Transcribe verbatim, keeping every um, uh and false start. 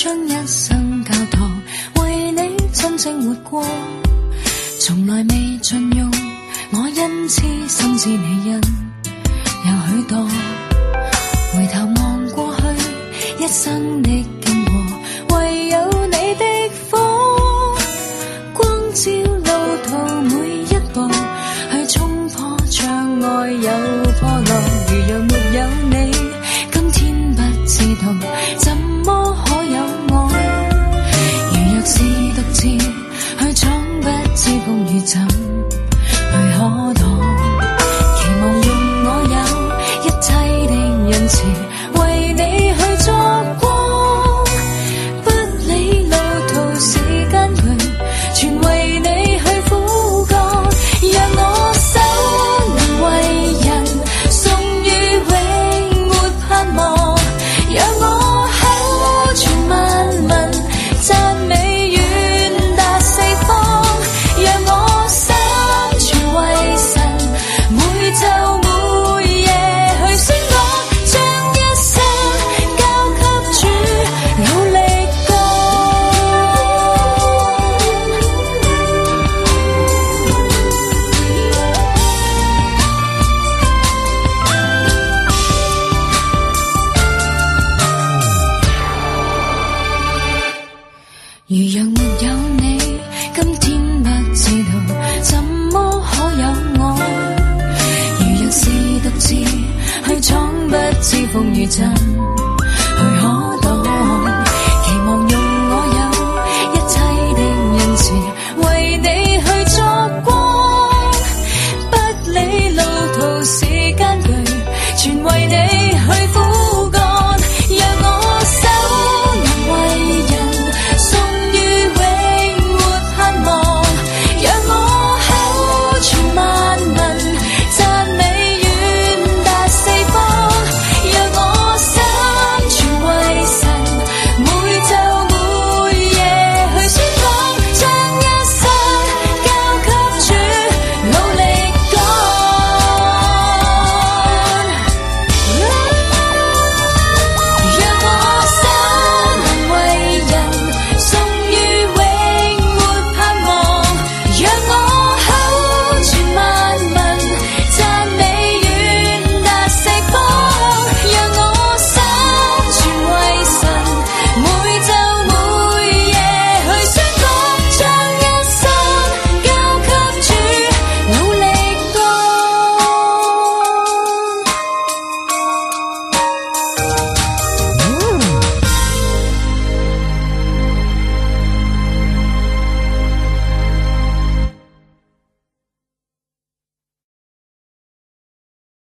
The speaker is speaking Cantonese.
將一生交託，為你真正活過，從來未盡用，我因此深知你因有許多。回頭望過去，一生的經過，唯有你的火，光照路途每一步，去衝破障礙有破落。如若沒有你，今天不知道怎麼可有愛。如若是獨自去闖，不知風雨怎去可擋。期望用我有一切的恩慈，為你去作光，不理路途時間長，全為你去苦幹。讓我手能為人送予永沒盼望，讓我口傳萬民讚美遠達四方，讓我心全為神每晝每夜去宣講，將一生交給主努力過。如若沒有你，今天不知道怎麼可有愛。如若是獨自去闖，不知風雨怎